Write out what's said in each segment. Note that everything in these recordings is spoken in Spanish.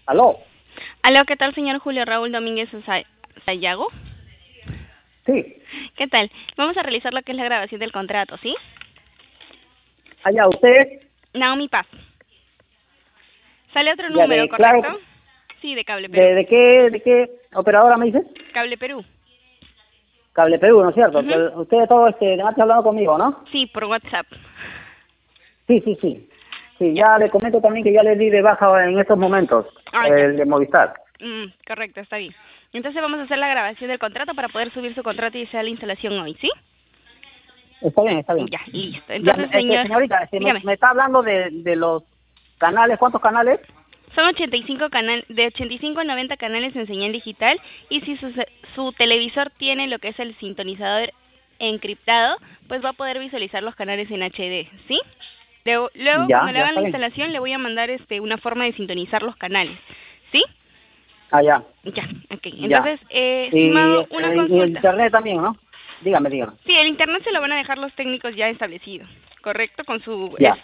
¿Aló? Aló, ¿qué tal, señor Julio Raúl Domínguez Sayago? Sí. ¿Qué tal? Vamos a realizar lo que es la grabación del contrato, ¿sí? Allá, usted, Naomi Paz. ¿Sale otro ya número, de, correcto? claro, Sí, de Cable Perú. de qué operadora me dice? Cable Perú. Cable Perú, ¿no es cierto? Ujú. Que usted todo además está hablando conmigo, ¿no? Sí, por WhatsApp. Sí, sí, sí. Sí, Ya. ya le comento también que ya le di de baja en estos momentos, Ah, ya. el de Movistar. Correcto, está bien. Entonces vamos a hacer la grabación del contrato para poder subir su contrato y hacer la instalación hoy, ¿sí? Está bien, está bien. Ya, listo. Ya, Entonces, señor, señorita, dígame. me está hablando de los canales, ¿cuántos canales? Son 85 de 85 a 90 canales en señal digital y si su televisor tiene lo que es el sintonizador encriptado, pues va a poder visualizar los canales en HD, ¿sí? Luego cuando Ya, le ya, hagan está la bien. instalación le voy a mandar una forma de sintonizar los canales, ¿sí? Ah, ya, Ya, ok. ya. Entonces, Y, estimado, una y el consulta. internet también, ¿no? Dígame, dígame. Sí, el internet se lo van a dejar los técnicos ya establecidos, ¿correcto? Con su, Ya,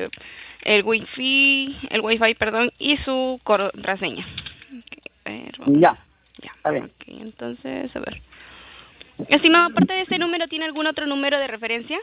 el wifi, perdón, y su contraseña. Ok, a ver, vamos. ya, Ya, está bien. ok, entonces, a ver. Estimado, aparte de este número, ¿tiene algún otro número de referencia?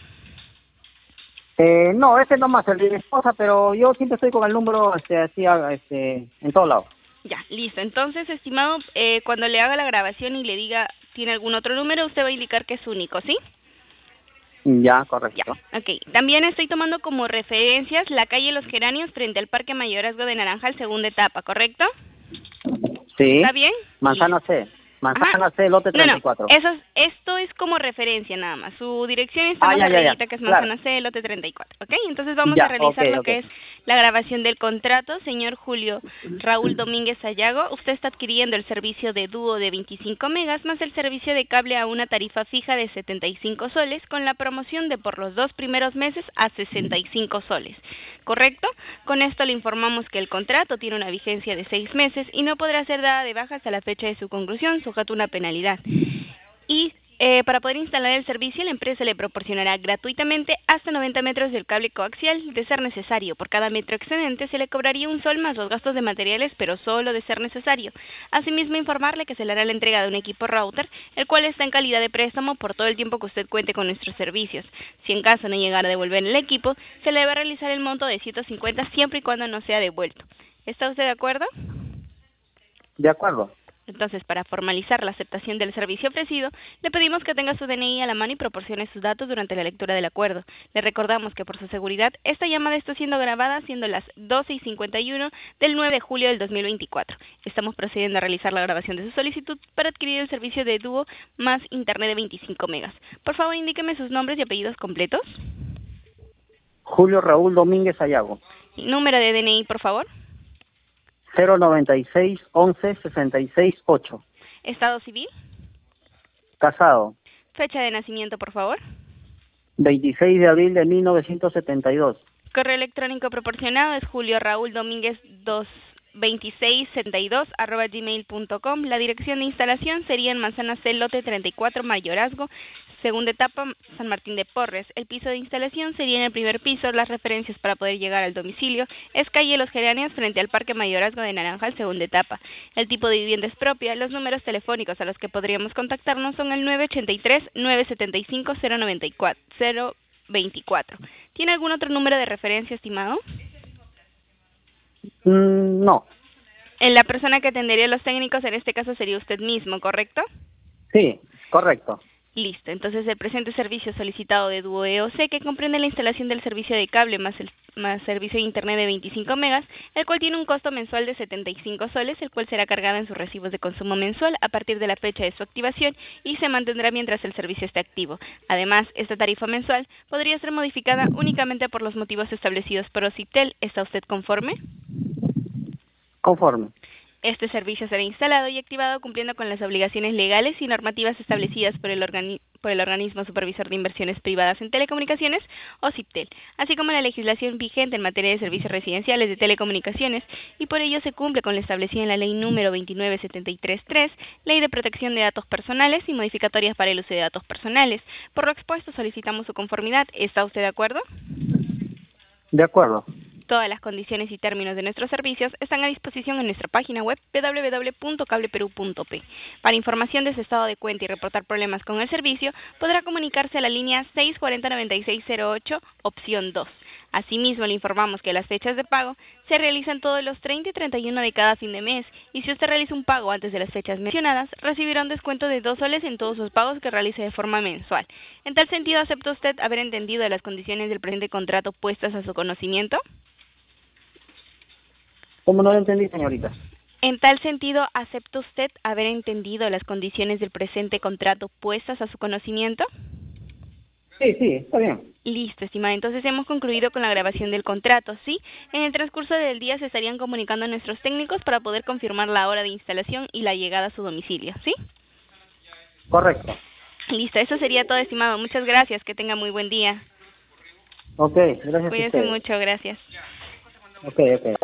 No, ese nomás el de mi esposa, pero yo siempre estoy con el número así, en todos lados. Ya, listo. Entonces, estimado, cuando le haga la grabación y le diga, ¿tiene algún otro número? Usted va a indicar que es único, ¿sí? Ya, Ya, correcto. ok. También estoy tomando como referencias la calle Los Geranios frente al Parque Mayorazgo de Naranjal, segunda etapa, ¿correcto? ¿Está Sí, bien? Listo. Manzana C, Ajá. Manzana C, lote No, treinta no, y cuatro. esto es como referencia nada más. Su dirección está Ah, más ya, ya, ya, arribita, que es claro. Manzana C, lote 34, ¿ok? Entonces vamos a Ya, ok, realizar lo ok. que es la grabación del contrato. Señor Julio Raúl Domínguez Sayago, usted está adquiriendo el servicio de dúo de 25 megas más el servicio de cable a una tarifa fija de 75 soles con la promoción de por los 2 primeros meses a 65 soles, ¿correcto? Con esto le informamos que el contrato tiene una vigencia de 6 meses y no podrá ser dada de baja hasta la fecha de su conclusión, sujeto a una penalidad. Y para poder instalar el servicio, la empresa le proporcionará gratuitamente hasta 90 metros del cable coaxial, de ser necesario. Por cada metro excedente se le cobraría un sol más los gastos de materiales, pero solo de ser necesario. Asimismo, informarle que se le hará la entrega de un equipo router, el cual está en calidad de préstamo por todo el tiempo que usted cuente con nuestros servicios. Si en caso no llegara a devolver el equipo, se le va a realizar el monto de 150 siempre y cuando no sea devuelto. ¿Está usted de acuerdo? De acuerdo. Entonces, para formalizar la aceptación del servicio ofrecido, le pedimos que tenga su DNI a la mano y proporcione sus datos durante la lectura del acuerdo. Le recordamos que por su seguridad, esta llamada está siendo grabada siendo las 12:51 del 9 de julio del 2024. Estamos procediendo a realizar la grabación de su solicitud para adquirir el servicio de dúo más internet de 25 megas. Por favor, indíqueme sus nombres y apellidos completos. Julio Raúl Domínguez Ayago. Número de DNI, por favor. 096 11 66 8. Estado civil. Casado. Fecha de nacimiento, por favor. 26 de abril de 1972. Correo electrónico proporcionado es juliorauldomínguez2662@gmail.com. La dirección de instalación sería en Manzana C, lote 34, Mayorazgo, segunda etapa, San Martín de Porres. El piso de instalación sería en el primer piso. Las referencias para poder llegar al domicilio es calle Los Geranios frente al Parque Mayorazgo de Naranjal, segunda etapa. El tipo de vivienda es propia. Los números telefónicos a los que podríamos contactarnos son el 983-975-024. ¿Tiene algún otro número de referencia, estimado? No. La persona que atendería a los técnicos en este caso sería usted mismo, ¿correcto? Sí, correcto. Listo, entonces el presente servicio solicitado de Duo EOC, que comprende la instalación del servicio de cable más servicio de internet de 25 megas, el cual tiene un costo mensual de 75 soles, el cual será cargado en sus recibos de consumo mensual a partir de la fecha de su activación y se mantendrá mientras el servicio esté activo. Además, esta tarifa mensual podría ser modificada únicamente por los motivos establecidos por Ociptel. ¿Está usted conforme? Conforme. Este servicio será instalado y activado cumpliendo con las obligaciones legales y normativas establecidas por el organismo supervisor de inversiones privadas en telecomunicaciones, OCIPTEL, así como la legislación vigente en materia de servicios residenciales de telecomunicaciones, y por ello se cumple con lo establecido en la Ley número 29733, Ley de Protección de Datos Personales y modificatorias para el uso de datos personales. Por lo expuesto, solicitamos su conformidad. ¿Está usted de acuerdo? De acuerdo. Todas las condiciones y términos de nuestros servicios están a disposición en nuestra página web www.cableperu.p. Para información de su estado de cuenta y reportar problemas con el servicio, podrá comunicarse a la línea 640-9608, opción 2. Asimismo, le informamos que las fechas de pago se realizan todos los 30 y 31 de cada fin de mes, y si usted realiza un pago antes de las fechas mencionadas, recibirá un descuento de 2 soles en todos sus pagos que realice de forma mensual. En tal sentido, ¿acepta usted haber entendido las condiciones del presente contrato puestas a su conocimiento? ¿Cómo no lo entendí, señorita? En tal sentido, ¿acepta usted haber entendido las condiciones del presente contrato puestas a su conocimiento? Sí, sí, está bien. Listo, estimada. Entonces hemos concluido con la grabación del contrato, ¿sí? En el transcurso del día se estarían comunicando a nuestros técnicos para poder confirmar la hora de instalación y la llegada a su domicilio, ¿sí? Correcto. Listo, eso sería todo, estimado. Muchas gracias. Que tenga muy buen día. Ok, gracias a Cuídese ustedes. mucho. Gracias. Ok, ok.